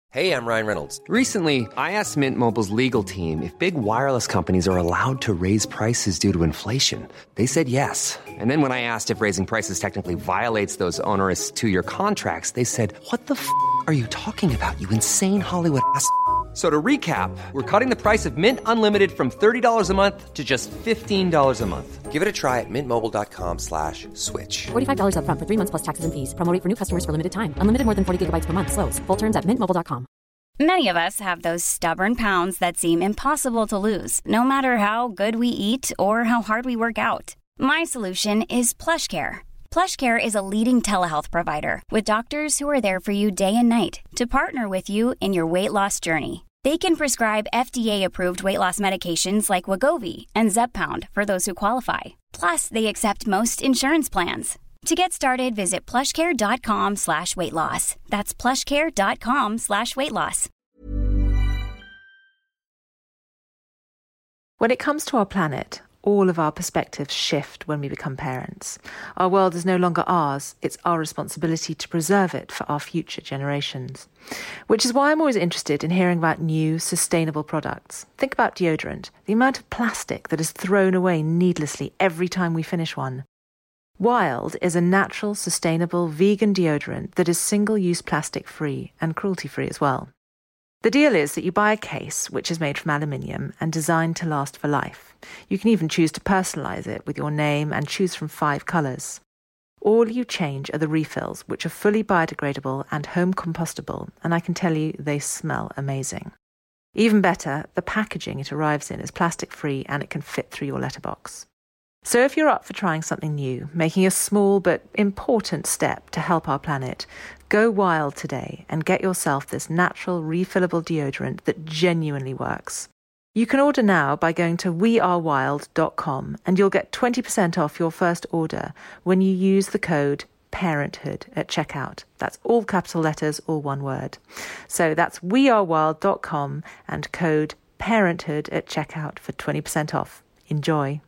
Hey, I'm Ryan Reynolds. Recently, I asked Mint Mobile's legal team if big wireless companies are allowed to raise prices due to inflation. They said yes. And then when I asked if raising prices technically violates those onerous two-year contracts, they said, "What the f*** are you talking about, you insane Hollywood ass?" So to recap, we're cutting the price of Mint Unlimited from $30 a month to just $15 a month. Give it a try at mintmobile.com/switch. $45 up front for 3 months plus taxes and fees. Promo rate for new customers for limited time. Unlimited more than 40 gigabytes per month. Slows full terms at mintmobile.com. Many of us have those stubborn pounds that seem impossible to lose, no matter how good we eat or how hard we work out. My solution is PlushCare. PlushCare is a leading telehealth provider with doctors who are there for you day and night to partner with you in your weight loss journey. They can prescribe FDA-approved weight loss medications like Wegovy and Zepbound for those who qualify. Plus, they accept most insurance plans. To get started, visit plushcare.com/weightloss. That's plushcare.com/weightloss. When it comes to our planet, all of our perspectives shift when we become parents. Our world is no longer ours. It's our responsibility to preserve it for our future generations. Which is why I'm always interested in hearing about new, sustainable products. Think about deodorant, the amount of plastic that is thrown away needlessly every time we finish one. Wild is a natural, sustainable, vegan deodorant that is single-use plastic-free and cruelty-free as well. The deal is that you buy a case which is made from aluminium and designed to last for life. You can even choose to personalise it with your name and choose from 5 colours. All you change are the refills, which are fully biodegradable and home compostable, and I can tell you they smell amazing. Even better, the packaging it arrives in is plastic-free and it can fit through your letterbox. So if you're up for trying something new, making a small but important step to help our planet, go wild today and get yourself this natural refillable deodorant that genuinely works. You can order now by going to wearewild.com and you'll get 20% off your first order when you use the code PARENTHOOD at checkout. That's all capital letters, all one word. So that's wearewild.com and code PARENTHOOD at checkout for 20% off. Enjoy.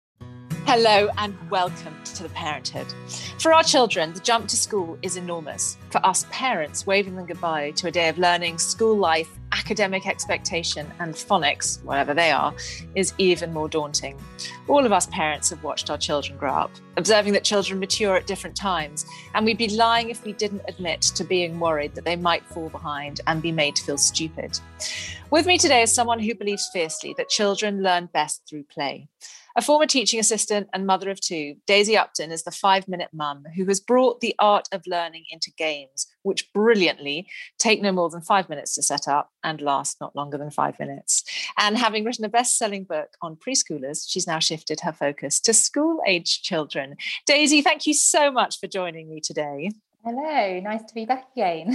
Hello and welcome to The Parenthood. For our children, the jump to school is enormous. For us parents, waving them goodbye to a day of learning, school life, academic expectation and phonics, whatever they are, is even more daunting. All of us parents have watched our children grow up, observing that children mature at different times, and we'd be lying if we didn't admit to being worried that they might fall behind and be made to feel stupid. With me today is someone who believes fiercely that children learn best through play. A former teaching assistant and mother of 2, Daisy Upton is the 5-minute mum who has brought the art of learning into games, which brilliantly take no more than 5 minutes to set up and last not longer than 5 minutes. And having written a best-selling book on preschoolers, she's now shifted her focus to school-aged children. Daisy, thank you so much for joining me today. Hello, nice to be back again.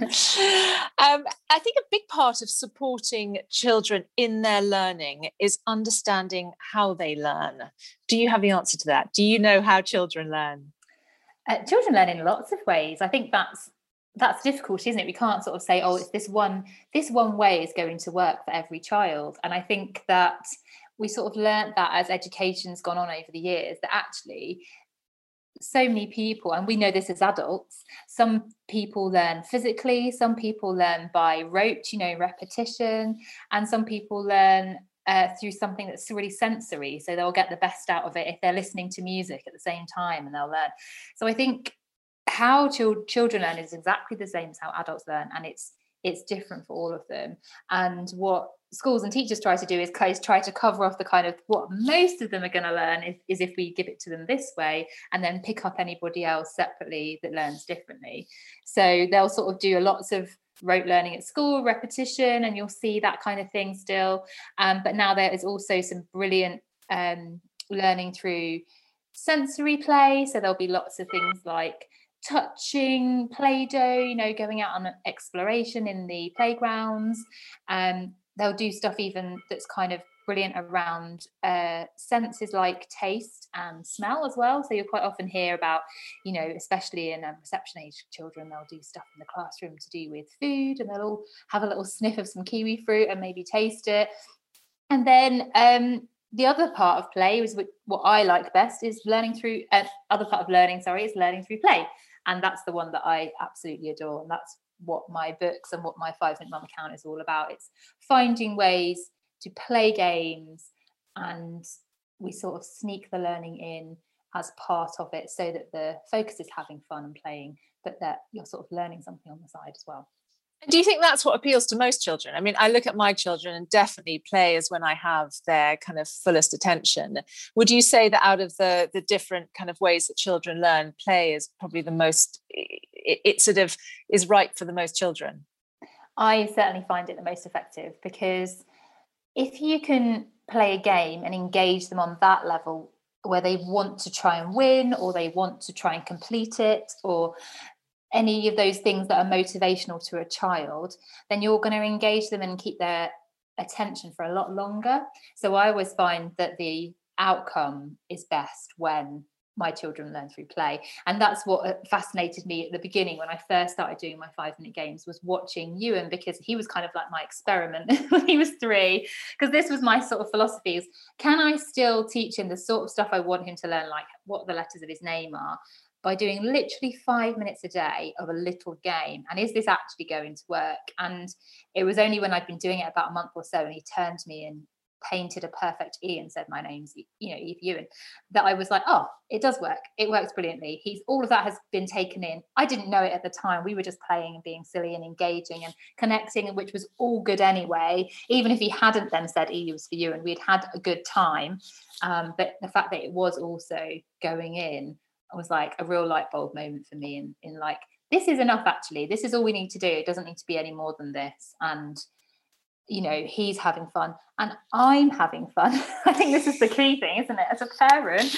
I think a big part of supporting children in their learning is understanding how they learn. Do you have the answer to that? Do you know how children learn? Children learn in lots of ways. I think that's difficult, isn't it? We can't sort of say, oh, it's this one way is going to work for every child. And I think that we sort of learnt that as education's gone on over the years, that actually so many people, and we know this as adults, some people learn physically, some people learn by rote, repetition, and some people learn through something that's really sensory. So they'll get the best out of it if they're listening to music at the same time, and they'll learn. So I think how children learn is exactly the same as how adults learn, and it's different for all of them. And what schools and teachers try to do is try to cover off the kind of what most of them are going to learn is if we give it to them this way, and then pick up anybody else separately that learns differently. So they'll sort of do lots of rote learning at school, repetition, and you'll see that kind of thing still. But now there is also some brilliant learning through sensory play. So there'll be lots of things like touching, Play-Doh, going out on exploration in the playgrounds. They'll do stuff even that's kind of brilliant around senses like taste and smell as well. So you'll quite often hear about, especially in reception age children, they'll do stuff in the classroom to do with food, and they'll all have a little sniff of some kiwi fruit and maybe taste it. And then the other part of play is what I like best is learning through play. And that's the one that I absolutely adore. And that's what my books and what my 5 Minute Mum account is all about. It's finding ways to play games, and we sort of sneak the learning in as part of it so that the focus is having fun and playing, but that you're sort of learning something on the side as well. Do you think that's what appeals to most children? I mean, I look at my children, and definitely play is when I have their kind of fullest attention. Would you say that out of the different kind of ways that children learn, play is probably the most, it sort of is right for the most children? I certainly find it the most effective, because if you can play a game and engage them on that level where they want to try and win, or they want to try and complete it, or any of those things that are motivational to a child, then you're going to engage them and keep their attention for a lot longer. So I always find that the outcome is best when my children learn through play. And that's what fascinated me at the beginning when I first started doing my 5 minute games, was watching Ewan, because he was kind of like my experiment when he was 3. Because this was my sort of philosophy, is can I still teach him the sort of stuff I want him to learn, like what the letters of his name are, by doing literally 5 minutes a day of a little game? And is this actually going to work? And it was only when I'd been doing it about a month or so, and he turned to me and painted a perfect E and said, my name's, Eve Ewan, that I was like, oh, it does work. It works brilliantly. All of that has been taken in. I didn't know it at the time. We were just playing and being silly and engaging and connecting, which was all good anyway. Even if he hadn't then said E was for you, and we'd had a good time. But the fact that it was also going in was like a real light bulb moment for me, in like, this is enough, actually. This is all we need to do. It doesn't need to be any more than this. And he's having fun and I'm having fun. I think this is the key thing, isn't it? As a parent,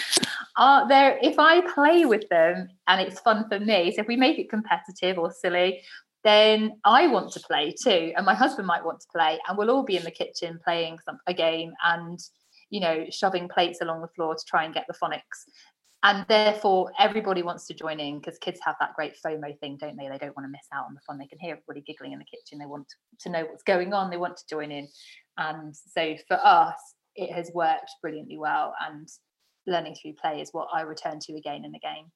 if I play with them and it's fun for me, so if we make it competitive or silly, then I want to play too, and my husband might want to play, and we'll all be in the kitchen playing a game and shoving plates along the floor to try and get the phonics. And therefore, everybody wants to join in, because kids have that great FOMO thing, don't they? They don't want to miss out on the fun. They can hear everybody giggling in the kitchen. They want to know what's going on. They want to join in. And so for us, it has worked brilliantly well. And learning through play is what I return to again and again.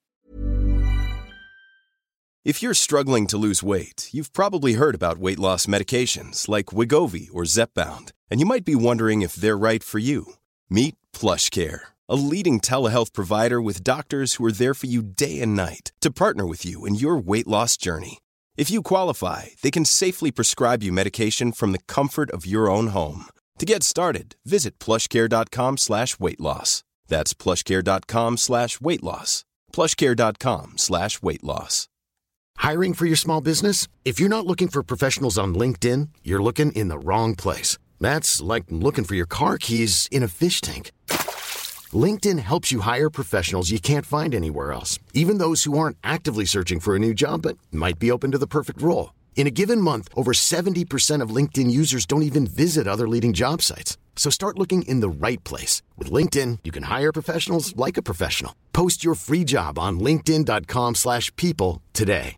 If you're struggling to lose weight, you've probably heard about weight loss medications like Wegovy or Zepbound, and you might be wondering if they're right for you. Meet PlushCare, a leading telehealth provider with doctors who are there for you day and night to partner with you in your weight loss journey. If you qualify, they can safely prescribe you medication from the comfort of your own home. To get started, visit plushcare.com/weight-loss. That's plushcare.com/weight-loss. plushcare.com/weight-loss. Hiring for your small business? If you're not looking for professionals on LinkedIn, you're looking in the wrong place. That's like looking for your car keys in a fish tank. LinkedIn helps you hire professionals you can't find anywhere else, even those who aren't actively searching for a new job but might be open to the perfect role. In a given month, over 70% of LinkedIn users don't even visit other leading job sites. So start looking in the right place. With LinkedIn, you can hire professionals like a professional. Post your free job on linkedin.com/people today.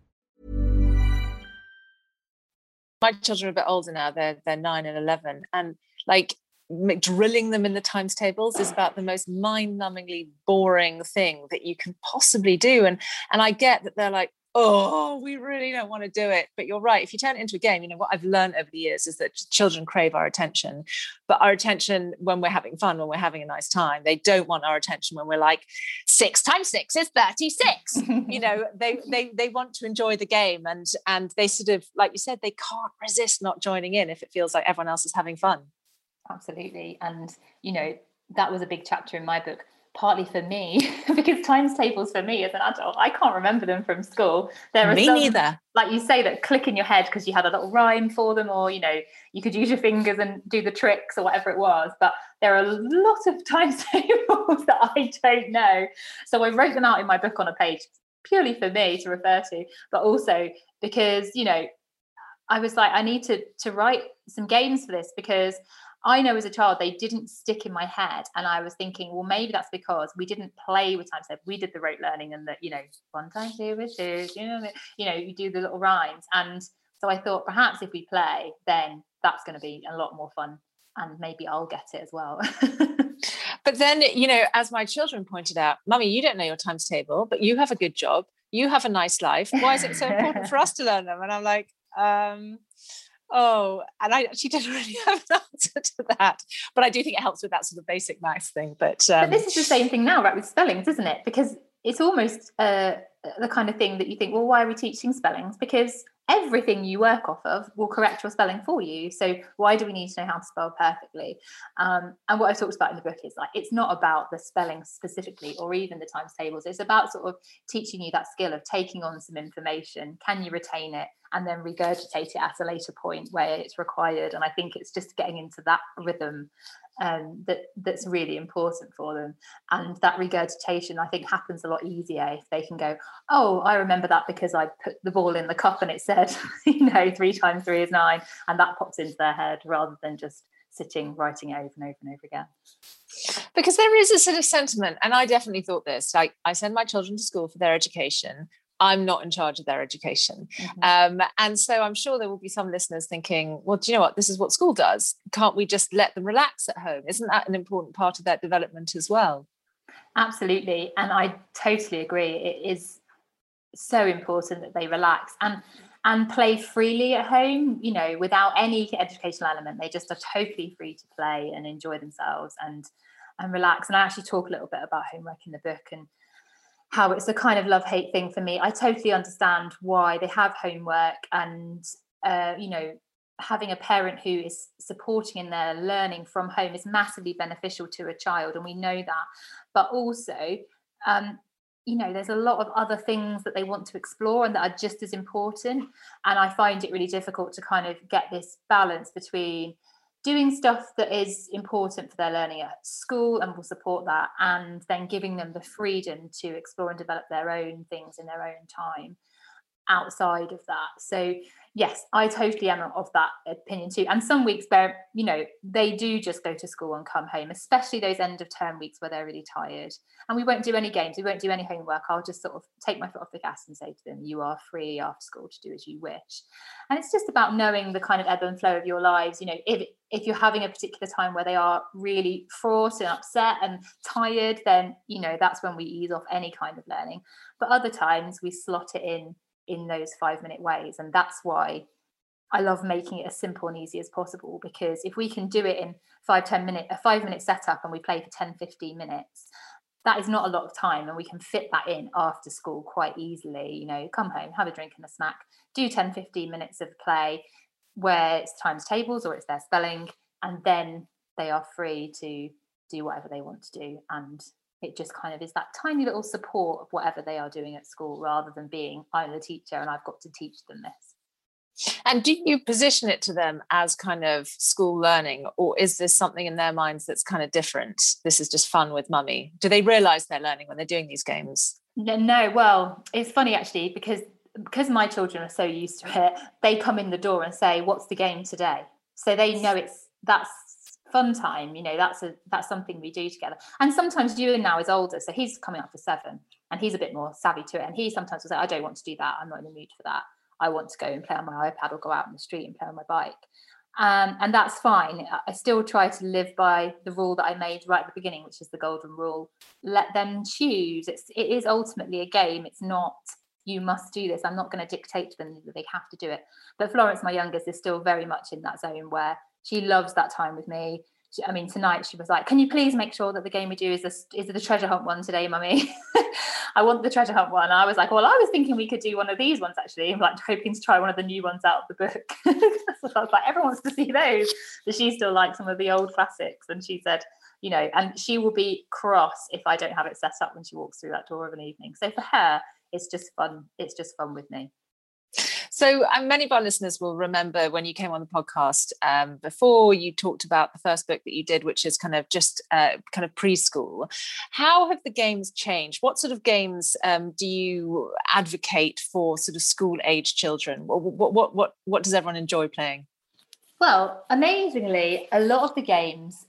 My children are a bit older now. They're 9 and 11. And like, drilling them in the times tables is about the most mind-numbingly boring thing that you can possibly do. And I get that they're like, oh, we really don't want to do it. But you're right. If you turn it into a game, what I've learned over the years is that children crave our attention, but our attention when we're having fun, when we're having a nice time. They don't want our attention when we're like, 6 times 6 is 36. They want to enjoy the game, and they sort of, like you said, they can't resist not joining in if it feels like everyone else is having fun. Absolutely. And, that was a big chapter in my book, partly for me, because times tables for me as an adult, I can't remember them from school. There are some, neither. Like you say, that click in your head because you had a little rhyme for them, or, you could use your fingers and do the tricks or whatever it was. But there are a lot of times tables that I don't know. So I wrote them out in my book on a page, purely for me to refer to, but also because, I was like, I need to write some games for this, because I know as a child they didn't stick in my head, and I was thinking, well, maybe that's because we didn't play with times tables. We did the rote learning, and that 1 times 2 is 2. You do the little rhymes, and so I thought perhaps if we play, then that's going to be a lot more fun, and maybe I'll get it as well. But then, as my children pointed out, Mummy, you don't know your times table, but you have a good job. you have a nice life. Why is it so important for us to learn them? And I'm like, oh, and I actually didn't really have an answer to that. But I do think it helps with that sort of basic maths thing. But this is the same thing now, right, with spellings, isn't it? Because it's almost the kind of thing that you think, well, why are we teaching spellings? Because everything you work off of will correct your spelling for you. So why do we need to know how to spell perfectly? And what I've talked about in the book is like, it's not about the spelling specifically or even the times tables. It's about sort of teaching you that skill of taking on some information. Can you retain it? And then regurgitate it at a later point where it's required. And I think it's just getting into that rhythm that's really important for them. And that regurgitation, I think, happens a lot easier if they can go, oh, I remember that because I put the ball in the cup and it said, 3 times 3 is 9, and that pops into their head rather than just sitting writing it over and over and over again. Because there is a sort of sentiment, and I definitely thought this, like, I send my children to school for their education. I'm not in charge of their education. And so I'm sure there will be some listeners thinking, well, do you know what? This is what school does. Can't we just let them relax at home? Isn't that an important part of their development as well? Absolutely. And I totally agree. It is so important that they relax and play freely at home, without any educational element. They just are totally free to play and enjoy themselves and relax. And I actually talk a little bit about homework in the book and how it's a kind of love-hate thing for me. I totally understand why they have homework, and having a parent who is supporting in their learning from home is massively beneficial to a child, and we know that. But also, there's a lot of other things that they want to explore and that are just as important. And I find it really difficult to kind of get this balance between doing stuff that is important for their learning at school and will support that, and then giving them the freedom to explore and develop their own things in their own time outside of that. So yes, I totally am of that opinion too. And some weeks where, they do just go to school and come home, especially those end of term weeks where they're really tired. And we won't do any games, we won't do any homework. I'll just sort of take my foot off the gas and say to them, you are free after school to do as you wish. And it's just about knowing the kind of ebb and flow of your lives. If you're having a particular time where they are really fraught and upset and tired, then, that's when we ease off any kind of learning. But other times we slot it in those 5-minute ways. And that's why I love making it as simple and easy as possible, because if we can do it in 5-10 minutes, a 5-minute setup, and we play for 10-15 minutes, that is not a lot of time, and we can fit that in after school quite easily. Come home, have a drink and a snack, do 10-15 minutes of play where it's times tables or it's their spelling, and then they are free to do whatever they want to do. And it just kind of is that tiny little support of whatever they are doing at school, rather than being, I'm the teacher and I've got to teach them this. And do you position it to them as kind of school learning, or is this something in their minds that's kind of different? This is just fun with mummy. Do they realise they're learning when they're doing these games? No. Well, it's funny actually, because my children are so used to it, they come in the door and say, what's the game today? So they know that's fun time, that's something we do together. And sometimes Ewan now is older, so he's coming up to 7 and he's a bit more savvy to it, and he sometimes will say, I don't want to do that, I'm not in the mood for that, I want to go and play on my iPad or go out in the street and play on my bike. And that's fine. I still try to live by the rule that I made right at the beginning, which is the golden rule. Let them choose. It is ultimately a game. It's not, you must do this. I'm not going to dictate to them that they have to do it. But Florence, my youngest, is still very much in that zone where she loves that time with me. Tonight she was like, can you please make sure that the game we do is the treasure hunt one today, mummy? I want the treasure hunt one. I was like, well, I was thinking we could do one of these ones actually. I'm like hoping to try one of the new ones out of the book. So I was like, everyone wants to see those. But she still likes some of the old classics. And she said, and she will be cross if I don't have it set up when she walks through that door of an evening. So for her, it's just fun. It's just fun with me. So many of our listeners will remember when you came on the podcast before, you talked about the first book that you did, which is kind of just kind of preschool. How have the games changed? What sort of games do you advocate for sort of school age children? What does everyone enjoy playing? Well, amazingly, a lot of the games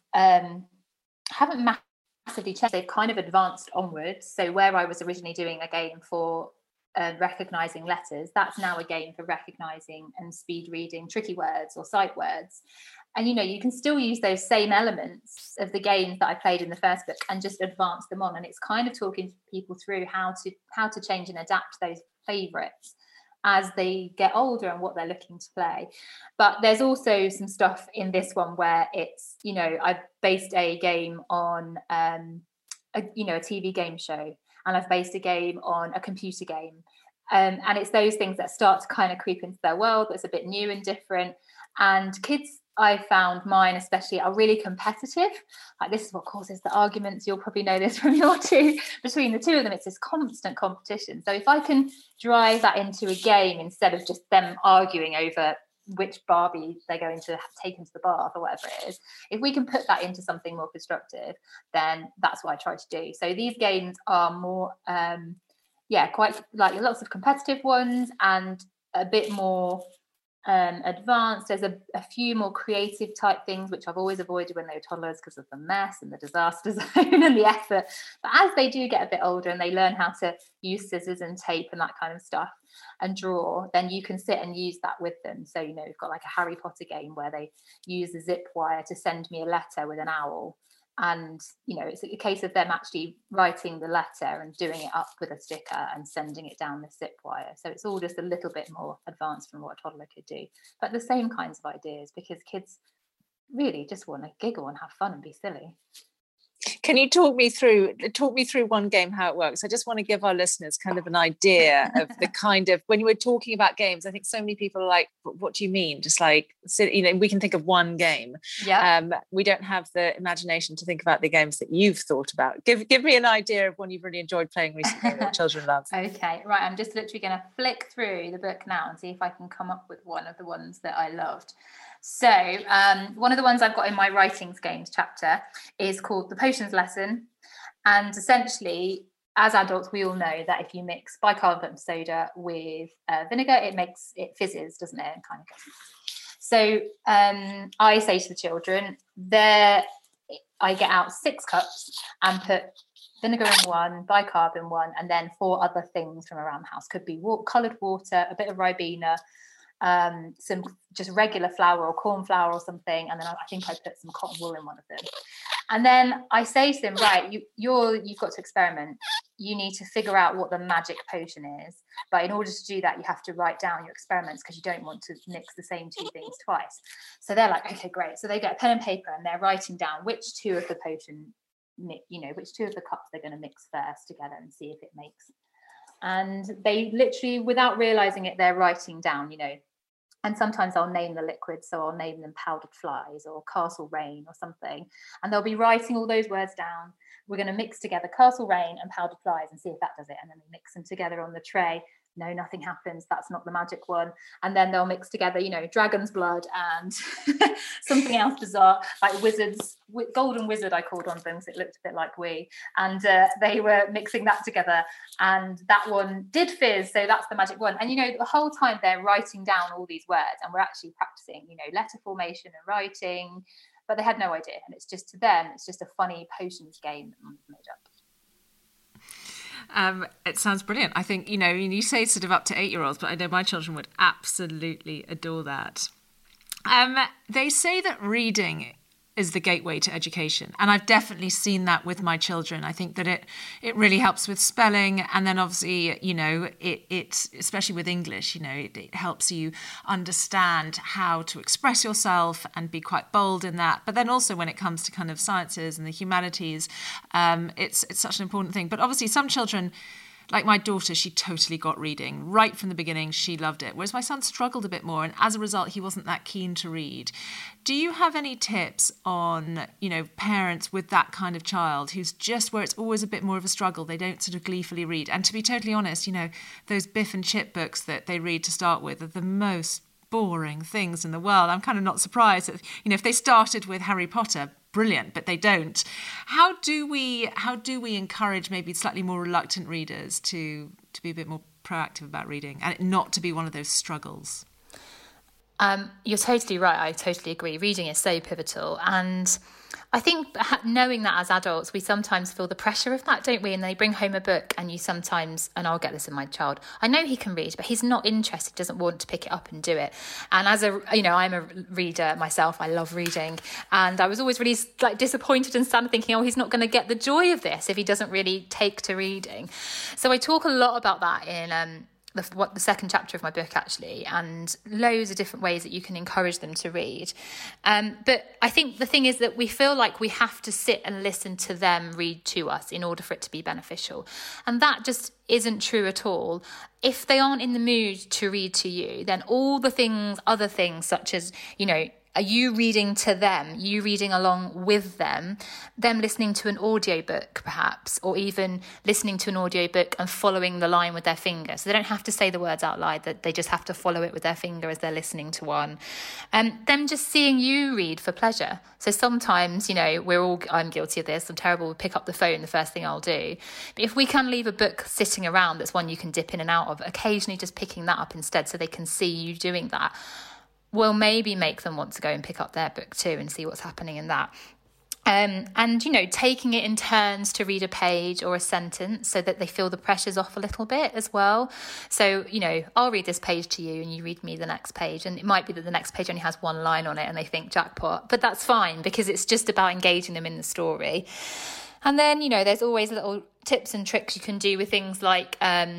haven't massively changed. They've kind of advanced onwards. So where I was originally doing a game for recognizing letters, that's now a game for recognizing and speed reading tricky words or sight words. And, you can still use those same elements of the games that I played in the first book and just advance them on. And it's kind of talking people through how to change and adapt those favourites as they get older and what they're looking to play. But there's also some stuff in this one where it's, I've based a game on, a TV game show, and I've based a game on a computer game. And it's those things that start to kind of creep into their world that's a bit new and different. And kids, I found mine especially, are really competitive. Like, this is what causes the arguments. You'll probably know this from your two. Between the two of them, it's this constant competition. So if I can drive that into a game instead of just them arguing over which Barbie they're going to take into the bath or whatever it is, if we can put that into something more constructive, then that's what I try to do. So these games are more, quite like lots of competitive ones and a bit more advanced. There's a few more creative type things, which I've always avoided when they were toddlers because of the mess and the disaster zone and the effort. But as they do get a bit older and they learn how to use scissors and tape and that kind of stuff and draw, then you can sit and use that with them. So, we've got like a Harry Potter game where they use a zip wire to send me a letter with an owl. And, it's a case of them actually writing the letter and doing it up with a sticker and sending it down the zip wire. So it's all just a little bit more advanced from what a toddler could do. But the same kinds of ideas, because kids really just want to giggle and have fun and be silly. Can you talk me through one game, how it works? I just want to give our listeners kind of an idea of the kind of, when you were talking about games, I think so many people are like, what do you mean? Just like, we can think of one game. Yeah. We don't have the imagination to think about the games that you've thought about. Give me an idea of one you've really enjoyed playing recently that your children love. Okay, right. I'm just literally going to flick through the book now and see if I can come up with one of the ones that I loved. So one of the ones I've got in my writings games chapter is called The Potions Lesson. And essentially, as adults, we all know that if you mix bicarbonate soda with vinegar, it fizzes, doesn't it? And kind of goes. So I say to the children, I get out 6 cups and put vinegar in one, bicarb in one, and then 4 other things from around the house. Could be coloured water, a bit of Ribena, some just regular flour or corn flour or something, and then I think I put some cotton wool in one of them. And then I say to them, right, you've got to experiment. You need to figure out what the magic potion is, but in order to do that, you have to write down your experiments because you don't want to mix the same 2 things twice. So they're like, okay, great. So they get a pen and paper and they're writing down which 2 of the potion, which 2 of the cups they're going to mix first together and see if it makes. And they literally, without realizing it, they're writing down, and sometimes I'll name the liquid. So I'll name them powdered flies or Castle Rain or something. And they'll be writing all those words down. We're going to mix together Castle Rain and powdered flies and see if that does it. And then they mix them together on the tray. No, nothing happens. That's not the magic one. And then they'll mix together, dragon's blood and something else bizarre, like wizards, golden wizard I called on them because it looked a bit like wee. And they were mixing that together. And that one did fizz. So that's the magic one. And, the whole time they're writing down all these words and we're actually practicing, letter formation and writing. But they had no idea. And it's just, to them, it's just a funny potions game that Mum's made up. It sounds brilliant. I think, you say sort of up to 8-year-olds, but I know my children would absolutely adore that. They say that reading is the gateway to education. And I've definitely seen that with my children. I think that it really helps with spelling. And then obviously, it especially with English, it helps you understand how to express yourself and be quite bold in that. But then also when it comes to kind of sciences and the humanities, it's such an important thing. But obviously some children, like my daughter, she totally got reading. Right from the beginning, she loved it. Whereas my son struggled a bit more. And as a result, he wasn't that keen to read. Do you have any tips on, parents with that kind of child who's just where it's always a bit more of a struggle? They don't sort of gleefully read. And to be totally honest, those Biff and Chip books that they read to start with are the most boring things in the world. I'm kind of not surprised that, if they started with Harry Potter, brilliant, but they don't. How do we encourage maybe slightly more reluctant readers to be a bit more proactive about reading and it not to be one of those struggles? You're totally right. I totally agree. Reading is so pivotal. And I think knowing that as adults, we sometimes feel the pressure of that, don't we? And they bring home a book and you sometimes, and I'll get this in my child, I know he can read, but he's not interested, doesn't want to pick it up and do it. And as I'm a reader myself, I love reading. And I was always really disappointed and sad, thinking, he's not going to get the joy of this if he doesn't really take to reading. So I talk a lot about that in the second chapter of my book, actually, and loads of different ways that you can encourage them to read. But I think the thing is that we feel like we have to sit and listen to them read to us in order for it to be beneficial. And that just isn't true at all. If they aren't in the mood to read to you, then all the other things such as, are you reading to them, you reading along with them listening to an audiobook perhaps, or even listening to an audiobook and following the line with their finger. So they don't have to say the words out loud, that they just have to follow it with their finger as they're listening to one. Them just seeing you read for pleasure. So sometimes, I'm guilty of this, I'm terrible, we'll pick up the phone, the first thing I'll do. But if we can leave a book sitting around that's one you can dip in and out of, occasionally just picking that up instead so they can see you doing that, will maybe make them want to go and pick up their book too and see what's happening in that. And taking it in turns to read a page or a sentence so that they feel the pressure's off a little bit as well. So, I'll read this page to you and you read me the next page. And it might be that the next page only has one line on it and they think jackpot, but that's fine because it's just about engaging them in the story. And then, there's always little tips and tricks you can do with things like,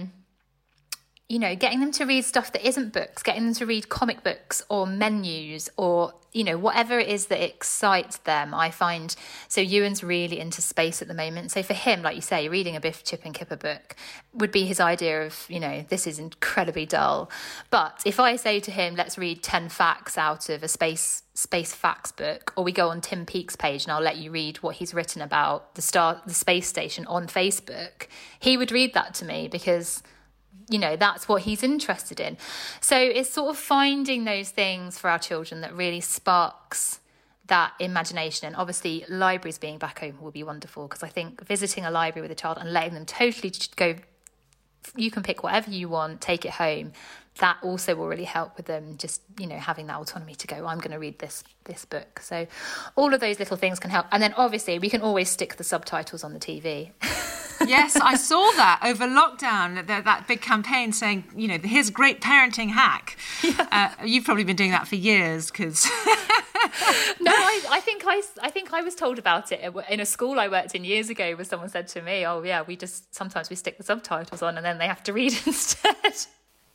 getting them to read stuff that isn't books, getting them to read comic books or menus or, whatever it is that excites them, I find. So Ewan's really into space at the moment. So for him, like you say, reading a Biff, Chip and Kipper book would be his idea of, this is incredibly dull. But if I say to him, let's read 10 facts out of a space facts book, or we go on Tim Peake's page and I'll let you read what he's written about the space station on Facebook, he would read that to me because that's what he's interested in. So it's sort of finding those things for our children that really sparks that imagination. And obviously libraries being back home will be wonderful, because I think visiting a library with a child and letting them totally go, you can pick whatever you want, take it home, that also will really help with them just, having that autonomy to go, I'm going to read this book. So all of those little things can help. And then obviously we can always stick the subtitles on the TV. Yes, I saw that over lockdown, that big campaign saying, here's a great parenting hack. Yeah. You've probably been doing that for years, because... No, I think I was told about it in a school I worked in years ago, where someone said to me, oh yeah, sometimes we stick the subtitles on and then they have to read instead.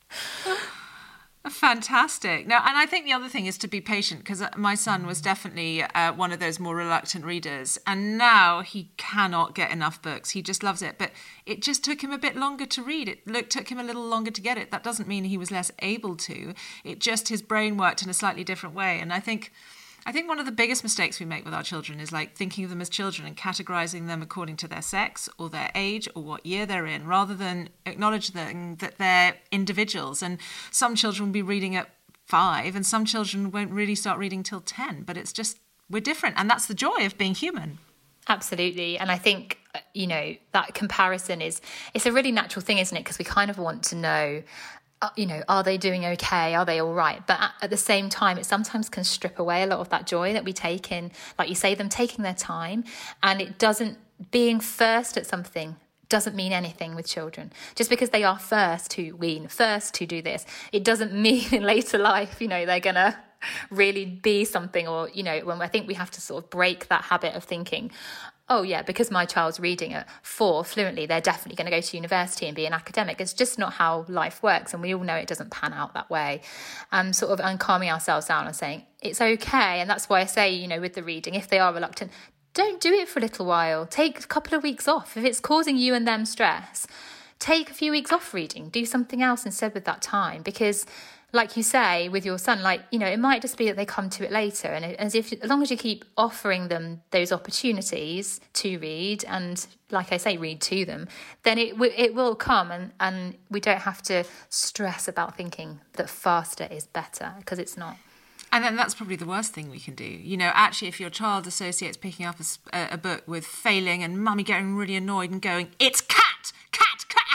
Fantastic. Now, and I think the other thing is to be patient, because my son was definitely one of those more reluctant readers, and now he cannot get enough books. He just loves it, but it just took him a bit longer to read. It took him a little longer to get it. That doesn't mean he was less able to. It just, his brain worked in a slightly different way. And I think one of the biggest mistakes we make with our children is thinking of them as children and categorizing them according to their sex or their age or what year they're in, rather than acknowledging that they're individuals. And some children will be reading at 5 and some children won't really start reading till 10. But it's just, we're different. And that's the joy of being human. Absolutely. And I think, that comparison it's a really natural thing, isn't it? Because we kind of want to know, are they doing okay? Are they all right? But at the same time, it sometimes can strip away a lot of that joy that we take in, like you say, them taking their time. And being first at something doesn't mean anything with children. Just because they are first to wean, first to do this, it doesn't mean in later life, they're going to really be something. Or, when I think we have to sort of break that habit of thinking, oh yeah, because my child's reading at 4 fluently, they're definitely going to go to university and be an academic. It's just not how life works. And we all know it doesn't pan out that way. And calming ourselves down and saying, it's okay. And that's why I say, with the reading, if they are reluctant, don't do it for a little while. Take a couple of weeks off. If it's causing you and them stress, take a few weeks off reading. Do something else instead with that time. Because like you say, with your son, it might just be that they come to it later. And as long as you keep offering them those opportunities to read and, like I say, read to them, then it will come, and we don't have to stress about thinking that faster is better, because it's not. And then that's probably the worst thing we can do. Actually, if your child associates picking up a book with failing and mummy getting really annoyed and going, it's cat,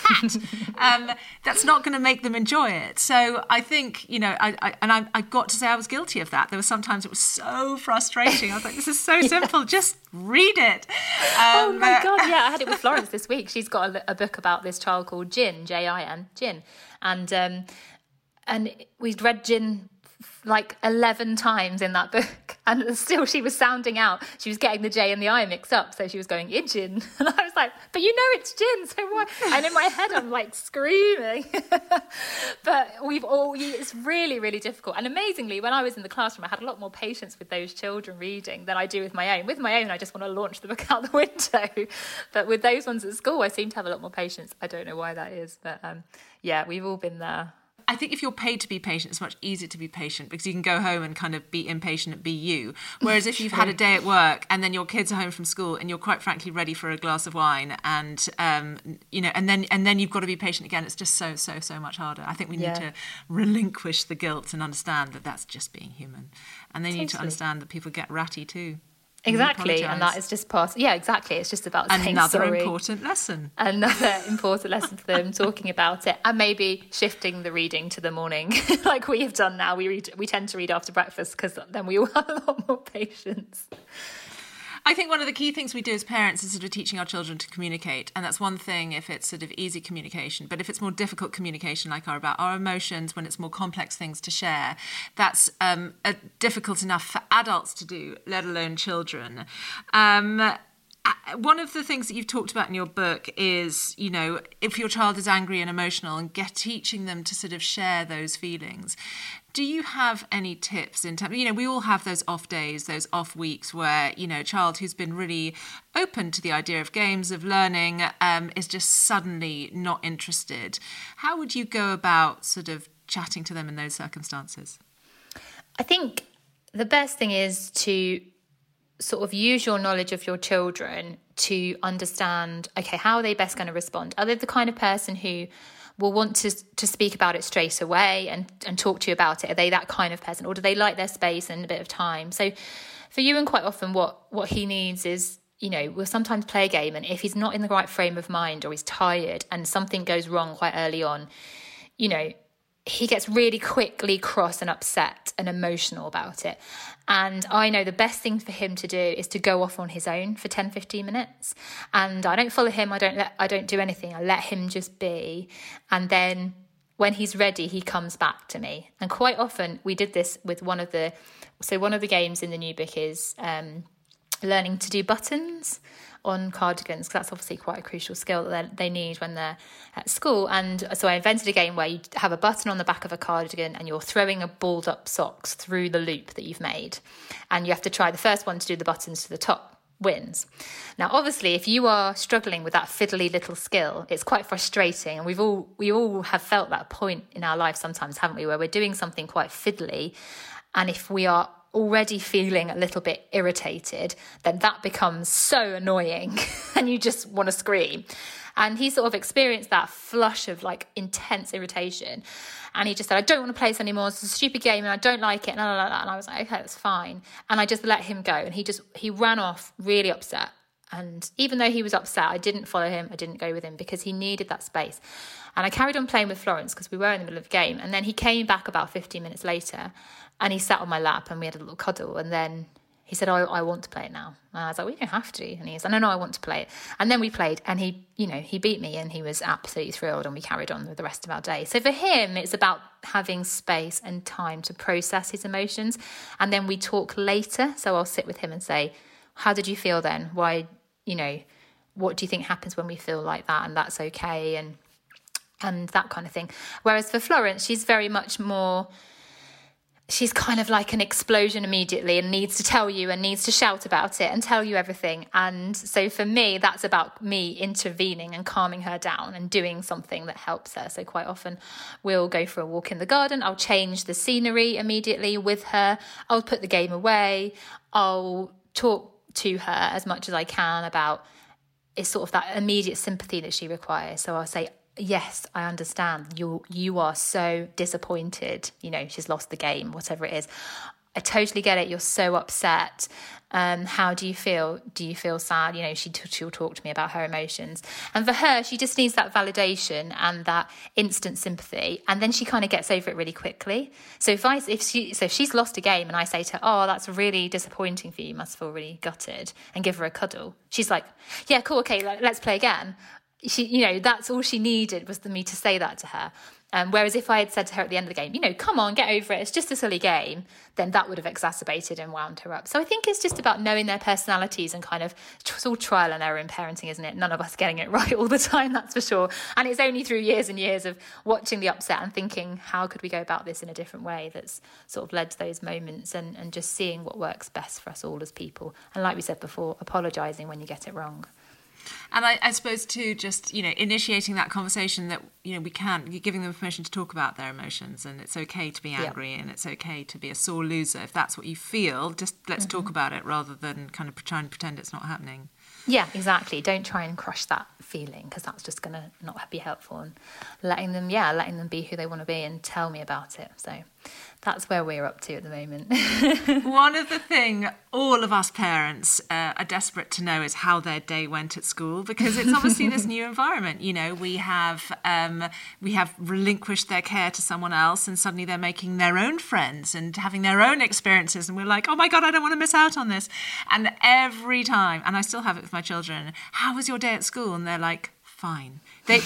that, that's not going to make them enjoy it. So I think, I got to say I was guilty of that. There were sometimes it was so frustrating. I was like, this is so simple. Just read it. Oh my God, yeah. I had it with Florence this week. She's got a book about this child called Jin, Jin, Jin. And we'd read Jin like 11 times in that book, and still she was sounding out. She was getting the J and the I mixed up, so she was going Ijin, and I was like, but it's Jin, so why? And in my head I'm like screaming. But it's really, really difficult. And amazingly, when I was in the classroom, I had a lot more patience with those children reading than I do with my own. With my own, I just want to launch the book out the window. But with those ones at school, I seem to have a lot more patience. I don't know why that is, but yeah, we've all been there. I think if you're paid to be patient, it's much easier to be patient because you can go home and kind of be impatient and be you. Whereas if you've had a day at work and then your kids are home from school and you're quite frankly ready for a glass of wine and, and then you've got to be patient again, it's just so much harder. I think we need to relinquish the guilt and understand that that's just being human. And they need to understand that people get ratty too. Exactly, and that is just part. Yeah, exactly. It's just about saying another sorry. important lesson. Another important lesson for them, talking about it, and maybe shifting the reading to the morning, like we have done now. We tend to read after breakfast because then we all have a lot more patience. I think one of the key things we do as parents is sort of teaching our children to communicate. And that's one thing if it's sort of easy communication. But if it's more difficult communication, like about our emotions, when it's more complex things to share, that's difficult enough for adults to do, let alone children. One of the things that you've talked about in your book is, if your child is angry and emotional and teaching them to sort of share those feelings. Do you have any tips in terms, we all have those off days, those off weeks where, a child who's been really open to the idea of games, of learning, is just suddenly not interested. How would you go about sort of chatting to them in those circumstances? I think the best thing is to sort of use your knowledge of your children to understand, okay, how are they best going to respond? Are they the kind of person who will want to speak about it straight away and talk to you about it? Are they that kind of person, or do they like their space and a bit of time? So for Ewan, quite often what he needs is, we'll sometimes play a game, and if he's not in the right frame of mind or he's tired and something goes wrong quite early on, he gets really quickly cross and upset and emotional about it. And I know the best thing for him to do is to go off on his own for 10, 15 minutes. And I don't follow him. I don't do anything. I let him just be. And then when he's ready, he comes back to me. And quite often we did this with one of the games in the new book is learning to do buttons on cardigans, because that's obviously quite a crucial skill that they need when they're at school. And so I invented a game where you have a button on the back of a cardigan and you're throwing a balled up socks through the loop that you've made. And you have to try the first one to do the buttons to the top wins. Now, obviously, if you are struggling with that fiddly little skill, it's quite frustrating. And we all have felt that point in our life sometimes, haven't we, where we're doing something quite fiddly. And if we are already feeling a little bit irritated, then that becomes so annoying and you just want to scream. And he sort of experienced that flush of like intense irritation. And he just said, I don't want to play this anymore. It's a stupid game and I don't like it. And I was like, okay, that's fine. And I just let him go. And he ran off really upset. And even though he was upset, I didn't follow him. I didn't go with him because he needed that space. And I carried on playing with Florence because we were in the middle of the game. And then he came back about 15 minutes later and he sat on my lap and we had a little cuddle. And then he said, I want to play it now. And I was like, well, you don't have to. And he said, no, I want to play it. And then we played and he beat me and he was absolutely thrilled and we carried on with the rest of our day. So for him, it's about having space and time to process his emotions. And then we talk later. So I'll sit with him and say, how did you feel then? Why, what do you think happens when we feel like that? And that's okay. And that kind of thing. Whereas for Florence, she's very much more, she's kind of like an explosion immediately and needs to tell you and needs to shout about it and tell you everything. And so for me, that's about me intervening and calming her down and doing something that helps her. So quite often we'll go for a walk in the garden. I'll change the scenery immediately with her. I'll put the game away. I'll talk to her as much as I can about it's sort of that immediate sympathy that she requires. So I'll say, yes, I understand. You are so disappointed. You know, she's lost the game, whatever it is. I totally get it. You're so upset. How do you feel? Do you feel sad? You know, she'll talk to me about her emotions. And for her, she just needs that validation and that instant sympathy. And then she kind of gets over it really quickly. So if she's lost a game and I say to her, oh, that's really disappointing for you, you must feel really gutted, and give her a cuddle, she's like, yeah, cool, okay, let's play again. That's all she needed was me to say that to her. Whereas if I had said to her at the end of the game, come on, get over it, it's just a silly game, then that would have exacerbated and wound her up. So I think it's just about knowing their personalities and kind of, it's all trial and error in parenting, isn't it? None of us getting it right all the time, that's for sure. And it's only through years and years of watching the upset and thinking, how could we go about this in a different way, that's sort of led to those moments, and just seeing what works best for us all as people. And like we said before, apologising when you get it wrong. And I suppose too, just, initiating that conversation that, we can, giving them permission to talk about their emotions, and it's okay to be angry, and it's okay to be a sore loser. If that's what you feel, just let's talk about it rather than kind of try and pretend it's not happening. Yeah, exactly. Don't try and crush that feeling, because that's just going to not be helpful. And letting them be who they want to be and tell me about it. So that's where we're up to at the moment. One of the things all of us parents are desperate to know is how their day went at school, because it's obviously this new environment. We have relinquished their care to someone else, and suddenly they're making their own friends and having their own experiences, and we're like, oh my God, I don't want to miss out on this. And every time, and I still have it with my children, how was your day at school? And they're like, fine. They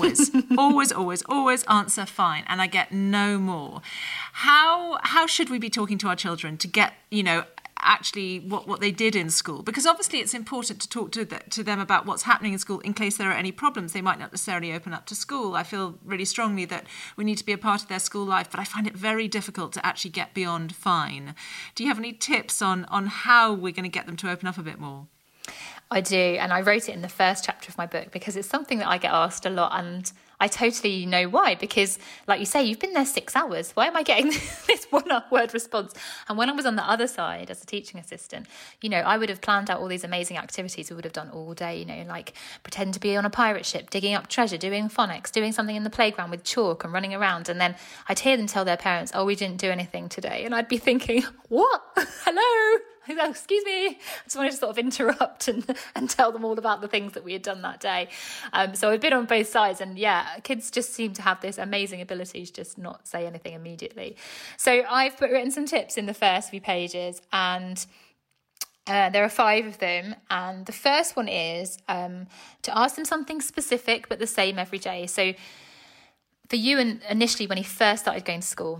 always answer fine, and I get no more. How should we be talking to our children to get, actually what they did in school? Because obviously it's important to talk to them about what's happening in school in case there are any problems. They might not necessarily open up to school. I feel really strongly that we need to be a part of their school life, but I find it very difficult to actually get beyond fine. Do you have any tips on how we're going to get them to open up a bit more? I do, and I wrote it in the first chapter of my book because it's something that I get asked a lot, and I totally know why. Because, like you say, you've been there 6 hours. Why am I getting this one-word response? And when I was on the other side as a teaching assistant, I would have planned out all these amazing activities we would have done all day, like pretend to be on a pirate ship, digging up treasure, doing phonics, doing something in the playground with chalk and running around. And then I'd hear them tell their parents, oh, we didn't do anything today. And I'd be thinking, what? Hello? Oh, excuse me. I just wanted to sort of interrupt and tell them all about the things that we had done that day. So I've been on both sides, and kids just seem to have this amazing ability to just not say anything immediately. So I've written some tips in the first few pages, and there are 5 of them. And the first one is to ask them something specific but the same every day. So for you, and initially when he first started going to school,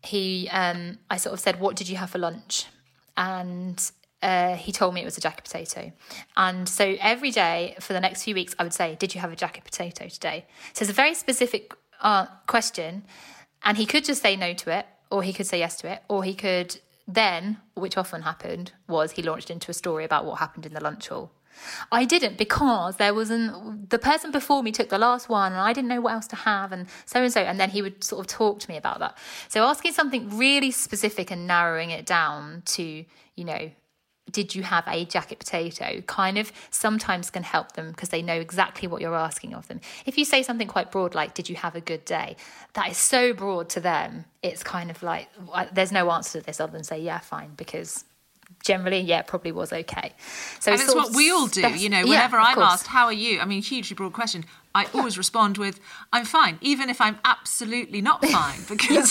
I sort of said, what did you have for lunch? And he told me it was a jacket potato. And so every day for the next few weeks, I would say, did you have a jacket potato today? So it's a very specific question. And he could just say no to it, or he could say yes to it, or he could then, which often happened, was he launched into a story about what happened in the lunch hall. I didn't, because the person before me took the last one and I didn't know what else to have, and so, and then he would sort of talk to me about that. So asking something really specific and narrowing it down to, did you have a jacket potato, kind of sometimes can help them, because they know exactly what you're asking of them. If you say something quite broad, like, did you have a good day? That is so broad to them. It's kind of like, there's no answer to this other than say, yeah, fine, because generally, it probably was okay. So and it's what we all do, whenever I'm asked, how are you? I mean, hugely broad question. I always respond with, I'm fine, even if I'm absolutely not fine, because...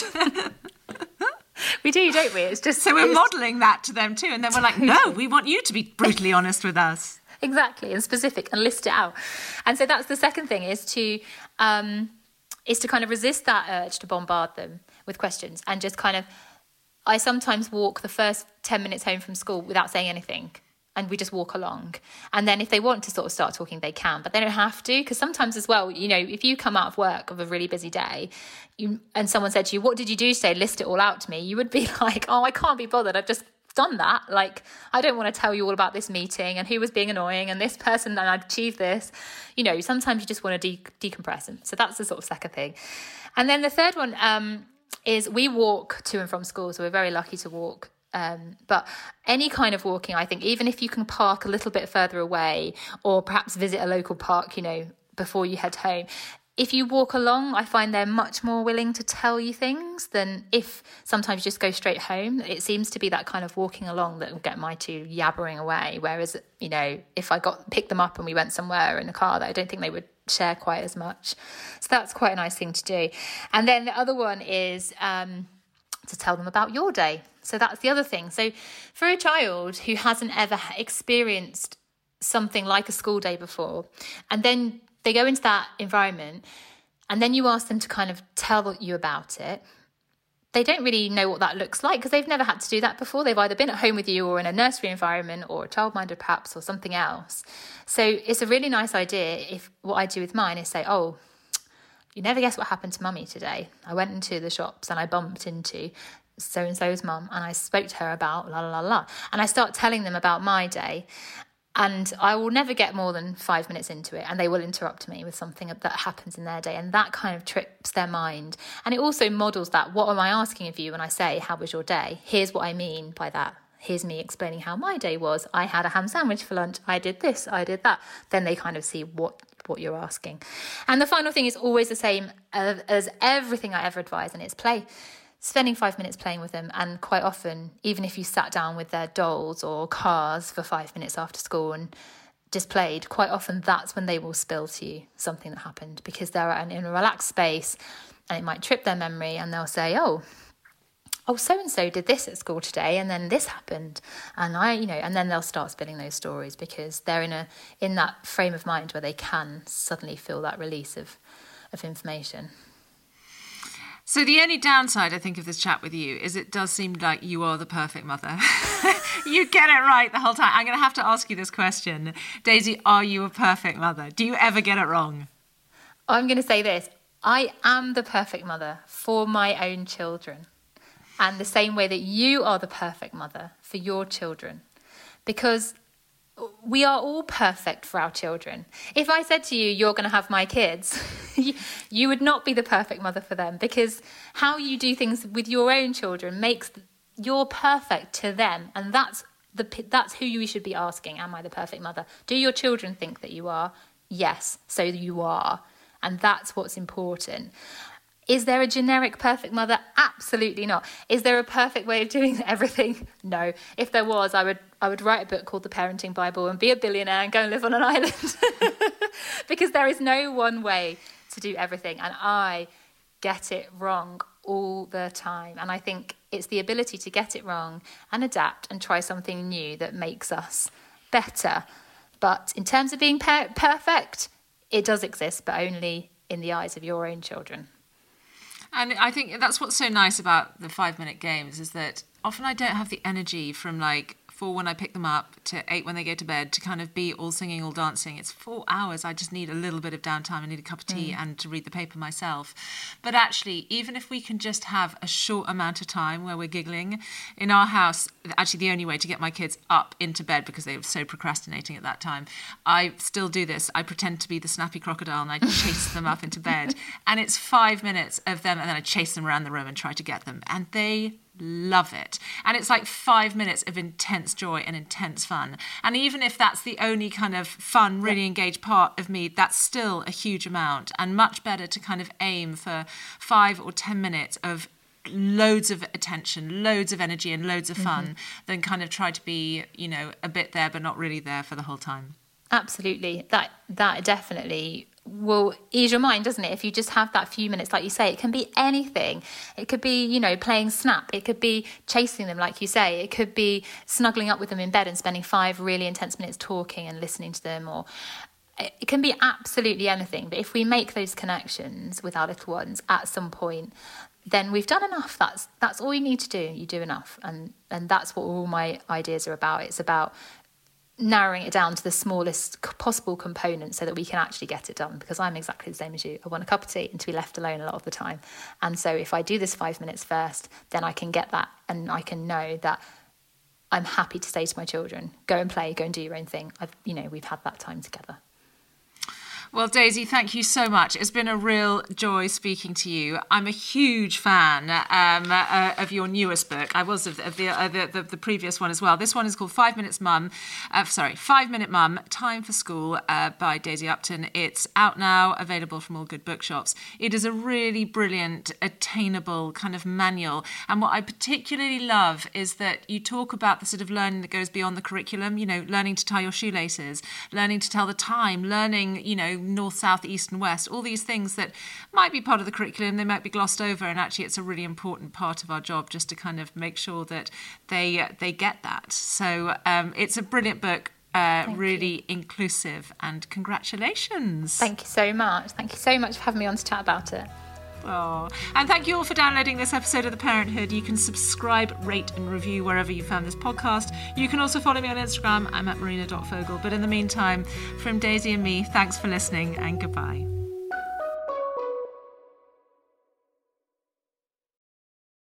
We do, don't we? It's just... So we're modelling that to them too, and then we're like, no, we want you to be brutally honest with us. Exactly, and specific, and list it out. And so that's the second thing, is to kind of resist that urge to bombard them with questions, and just kind of... I sometimes walk the first 10 minutes home from school without saying anything, and we just walk along. And then if they want to sort of start talking, they can, but they don't have to, because sometimes as well, if you come out of work of a really busy day and someone said to you, what did you do today? List it all out to me. You would be like, oh, I can't be bothered. I've just done that. Like, I don't want to tell you all about this meeting and who was being annoying and this person, and I'd achieved this. Sometimes you just want to decompress. And so that's the sort of second thing. And then the third one, is we walk to and from school, so we're very lucky to walk. But any kind of walking, I think, even if you can park a little bit further away, or perhaps visit a local park, before you head home, if you walk along, I find they're much more willing to tell you things than if sometimes you just go straight home. It seems to be that kind of walking along that will get my two yabbering away. Whereas, you know, if I picked them up and we went somewhere in the car, that I don't think they would share quite as much. So that's quite a nice thing to do. And then the other one is to tell them about your day. So that's the other thing. So for a child who hasn't ever experienced something like a school day before, and then they go into that environment and then you ask them to kind of tell you about it, they don't really know what that looks like because they've never had to do that before. They've either been at home with you or in a nursery environment or a childminder perhaps or something else. So it's a really nice idea if what I do with mine is say, oh, you never guess what happened to mummy today. I went into the shops and I bumped into so-and-so's mum and I spoke to her about la la la la. And I start telling them about my day. And I will never get more than 5 minutes into it and they will interrupt me with something that happens in their day. And that kind of trips their mind. And it also models that, what am I asking of you when I say, how was your day? Here's what I mean by that. Here's me explaining how my day was. I had a ham sandwich for lunch. I did this, I did that. Then they kind of see what you're asking. And the final thing is always the same as everything I ever advise, and it's play. Spending 5 minutes playing with them, and quite often, even if you sat down with their dolls or cars for 5 minutes after school and just played, quite often that's when they will spill to you something that happened because they're in a relaxed space and it might trip their memory and they'll say, oh, so-and-so did this at school today and then this happened. And and then they'll start spilling those stories because they're in that frame of mind where they can suddenly feel that release of information. So the only downside, I think, of this chat with you is it does seem like you are the perfect mother. You get it right the whole time. I'm going to have to ask you this question. Daisy, are you a perfect mother? Do you ever get it wrong? I'm going to say this. I am the perfect mother for my own children. And the same way that you are the perfect mother for your children. Because we are all perfect for our children. If I said to you, you're going to have my kids, you would not be the perfect mother for them because how you do things with your own children makes you're perfect to them. And that's who you should be asking, am I the perfect mother? Do your children think that you are? Yes, so you are. And that's what's important. Is there a generic perfect mother? Absolutely not. Is there a perfect way of doing everything? No. If there was, I would write a book called The Parenting Bible and be a billionaire and go and live on an island. Because there is no one way to do everything. And I get it wrong all the time. And I think it's the ability to get it wrong and adapt and try something new that makes us better. But in terms of being perfect, it does exist, but only in the eyes of your own children. And I think that's what's so nice about the 5-minute games is that often I don't have the energy from 4 when I pick them up to 8 when they go to bed to kind of be all singing, all dancing. It's 4 hours. I just need a little bit of downtime. I need a cup of tea and to read the paper myself. But actually, even if we can just have a short amount of time where we're giggling, in our house, actually the only way to get my kids up into bed because they were so procrastinating at that time, I still do this. I pretend to be the snappy crocodile and I chase them up into bed. And it's 5 minutes of them and then I chase them around the room and try to get them. And they love it. And it's like 5 minutes of intense joy and intense fun. And even if that's the only kind of fun, really engaged part of me, that's still a huge amount and much better to kind of aim for 5 or 10 minutes of loads of attention, loads of energy and loads of fun than kind of try to be, a bit there but not really there for the whole time. Absolutely. That definitely will ease your mind, doesn't it? If you just have that few minutes, like you say, it can be anything. It could be, playing Snap. It could be chasing them, like you say. It could be snuggling up with them in bed and spending 5 really intense minutes talking and listening to them. Or it can be absolutely anything. But if we make those connections with our little ones at some point, then we've done enough. That's all you need to do. You do enough. And that's what all my ideas are about. It's about narrowing it down to the smallest possible component so that we can actually get it done, because I'm exactly the same as you. I want a cup of tea and to be left alone a lot of the time. And so if I do this 5 minutes first, then I can get that and I can know that I'm happy to say to my children, go and play, go and do your own thing. We've had that time together. Well, Daisy, thank you so much. It's been a real joy speaking to you. I'm a huge fan of your newest book. I was of the previous one as well. This one is called 5 Minute Mum, Time for School by Daisy Upton. It's out now, available from all good bookshops. It is a really brilliant, attainable kind of manual. And what I particularly love is that you talk about the sort of learning that goes beyond the curriculum, you know, learning to tie your shoelaces, learning to tell the time, learning, you know, north, south, east and west, all these things that might be part of the curriculum, they might be glossed over, and actually it's a really important part of our job just to kind of make sure that they get that. So it's a brilliant book, really inclusive, and congratulations. Thank you so much. Thank you so much for having me on to chat about it. Oh, and thank you all for downloading this episode of The Parenthood. You can subscribe, rate and review wherever you found this podcast. You can also follow me on Instagram. I'm at marina.fogel. But in the meantime, from Daisy and me, thanks for listening and goodbye.